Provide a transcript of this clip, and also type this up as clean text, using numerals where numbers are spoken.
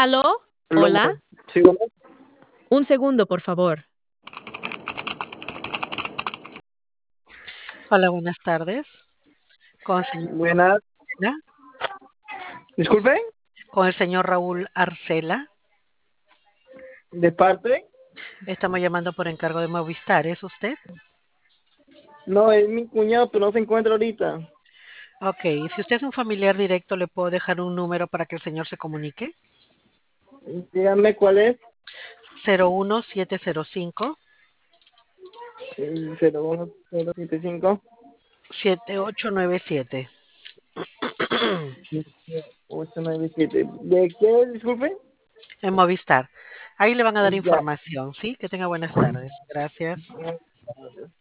¿Aló? Hola. Lo, sí, bueno, Un segundo, por favor. Hola, buenas tardes. Con el señor buenas. Arcela. Disculpe, Con el señor Raúl Arcela. de parte. Estamos llamando por encargo de Movistar. ¿Es usted? No, es mi cuñado, pero no se encuentra ahorita. Ok. Si usted es un familiar directo, ¿le puedo dejar un número para que el señor se comunique? Dígame cuál es. 01705 El 01075 7897. 897. ¿De qué? Disculpe. En Movistar. Ahí le van a dar Ya. información, ¿sí? Que tenga buenas tardes. Gracias.